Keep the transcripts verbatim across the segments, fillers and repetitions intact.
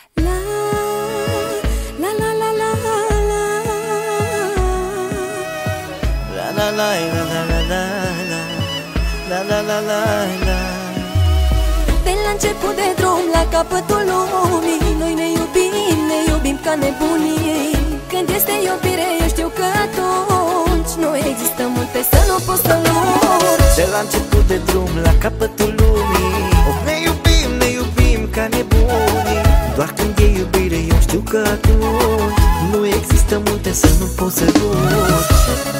La la la la la la La la la la la la la la la la la la. De la început de drum la capătul lumii, noi ne iubim, ne iubim ca nebunii. Când este iubire, eu știu că atunci nu există multe să nu poți să urci. De la început de drum la capătul lumii, ne iubim, ne iubim ca nebunii. Doar când e iubire, eu știu că atunci nu există multe să nu poți să urci.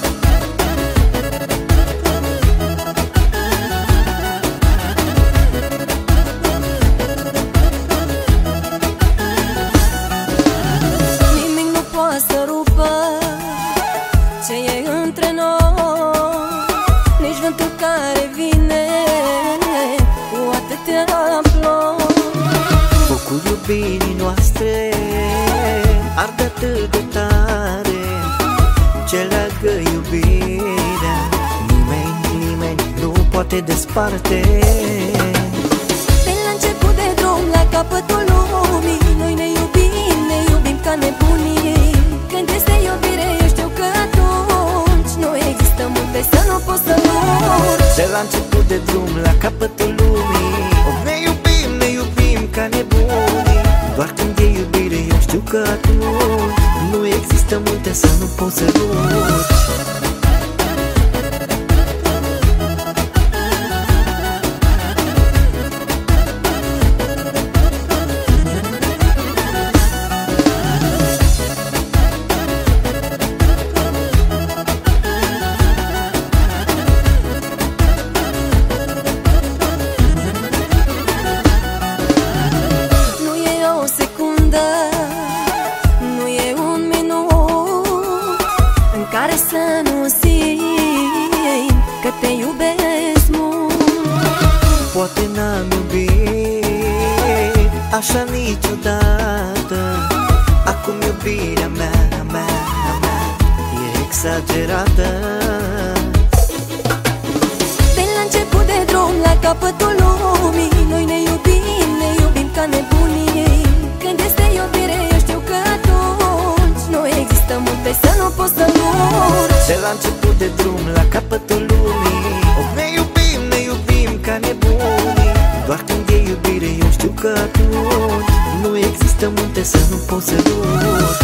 Să rupă ce e între noi, nici vântul care vine cu atâtea ploi. Focul iubirii noastre arde atât de tare, ce leagă iubirea nimeni, nimeni nu poate desparte. De la început de drum la capătul lumii, noi ne iubim, ne iubim ca nebunii. Când este iubire, eu știu că atunci nu există multe să nu poți să urci. De la început de drum la capătul lumii, ne iubim, ne iubim ca nebunii. Doar când e iubire, eu știu că atunci nu există multe să nu poți să urci. Care să nu simt că te iubesc mult. Poate n-am iubit așa niciodată. Acum iubirea mea, mea, mea e exagerată. De la început de drum la capătul lumii, noi ne iubim, ne iubim ca nebunii. Când este iubire, eu știu că atunci nu există multe să nu poți să urci. De la început de drum la capătul lumii, ne iubim, ne iubim ca nebunii. Doar când e iubire, eu știu că atunci nu există multe să nu poți să urci.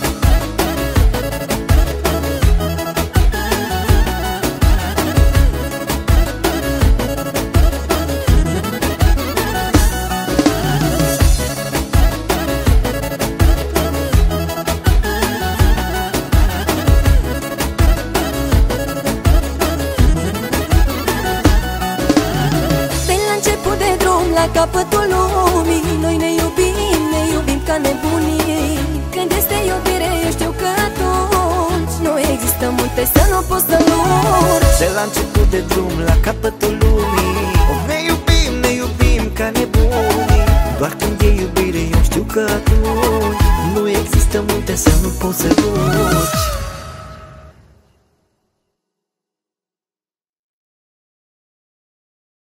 La capătul lumii, noi ne iubim, ne iubim ca nebunii. Când este iubire, eu știu că atunci nu există multe să nu poți să urci. De la început de drum la capătul lumii, ne iubim, ne iubim ca nebunii. Doar când e iubire, eu știu că atunci nu există multe să nu poți să urci.